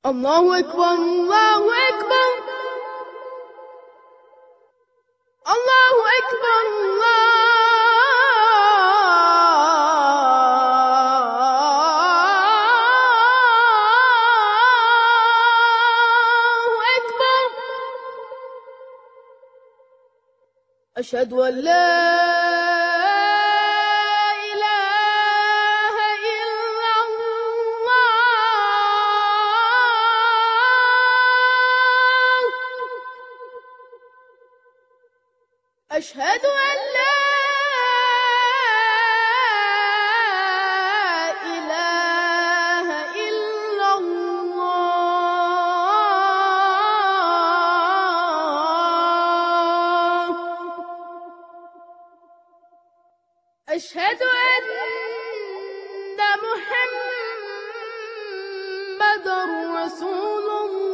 الله أكبر الله أكبر الله أكبر الله أكبر. أشهد أن لا إله إلا الله. أشهد أن لا إله إلا الله. أشهد أن محمدًا رسول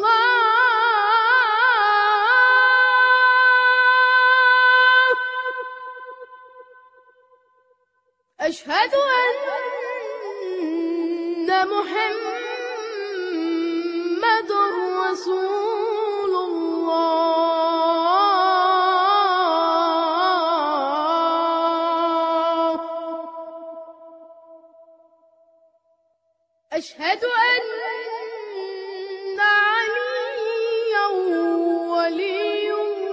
الله. أشهد أن محمدًا رسول الله. أشهد أن عليا ولي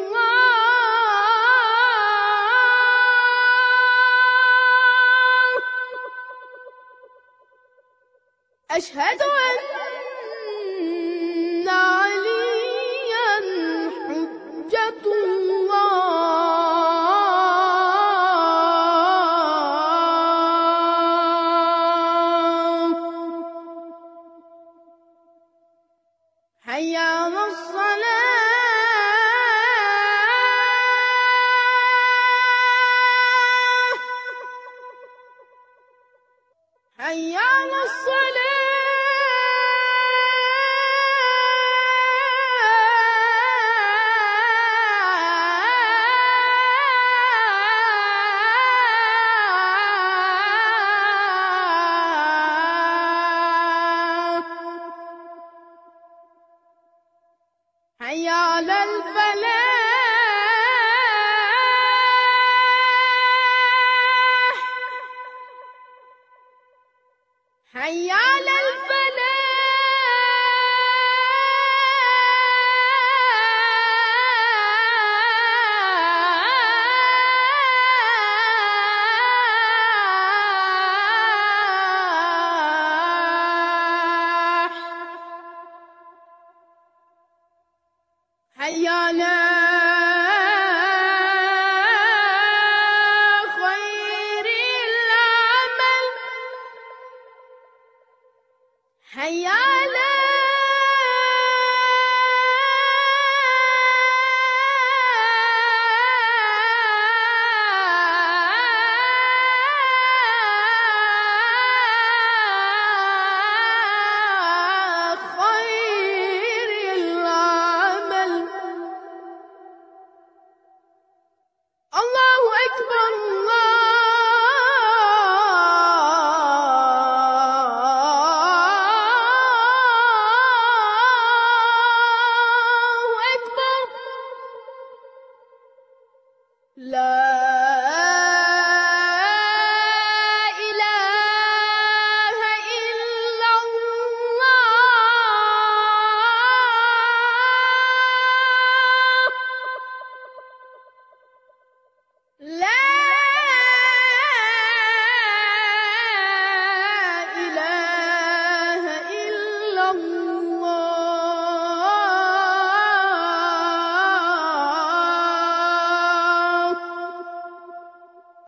الله. أشهد أن عليا حجة الله. حي على الصلاة. حي على الصلاة. حي على الفلاح. حي على الفلاح. حي على خير العمل. حي على